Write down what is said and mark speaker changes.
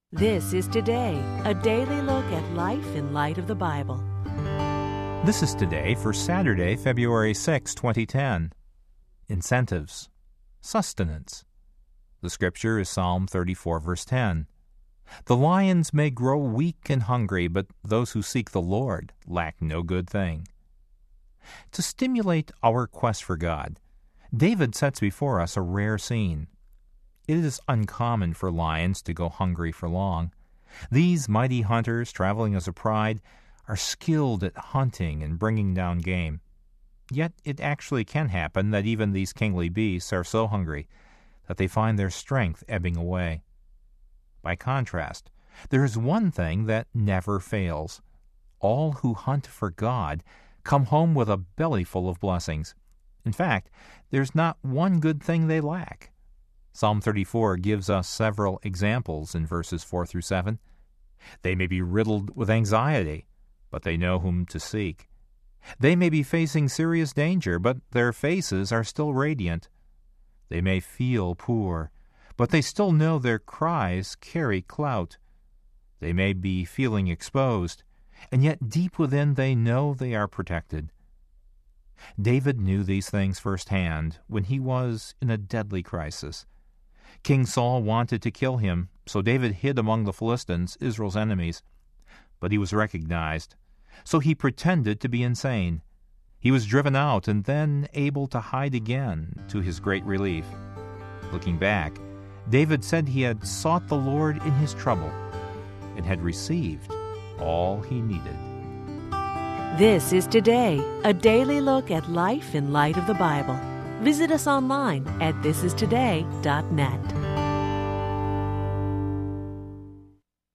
Speaker 1: This is Today, a daily look at life in light of the Bible.
Speaker 2: This is Today for Saturday, February 6, 2010. Incentives. Sustenance. The scripture is Psalm 34, verse 10. The lions may grow weak and hungry, but those who seek the Lord lack no good thing. To stimulate our quest for God, David sets before us a rare scene. It is uncommon for lions to go hungry for long. These mighty hunters, traveling as a pride, are skilled at hunting and bringing down game. Yet it actually can happen that even these kingly beasts are so hungry that they find their strength ebbing away. By contrast, there is one thing that never fails. All who hunt for God come home with a bellyful of blessings. In fact, there's not one good thing they lack. Psalm 34 gives us several examples in verses 4 through 7. They may be riddled with anxiety, but they know whom to seek. They may be facing serious danger, but their faces are still radiant. They may feel poor, but they still know their cries carry clout. They may be feeling exposed, and yet deep within they know they are protected. David knew these things firsthand when he was in a deadly crisis. King Saul wanted to kill him, so David hid among the Philistines, Israel's enemies. But he was recognized, so he pretended to be insane. He was driven out and then able to hide again, to his great relief. Looking back, David said he had sought the Lord in his trouble and had received all he needed.
Speaker 1: This is Today, a daily look at life in light of the Bible. Visit us online at thisistoday.net.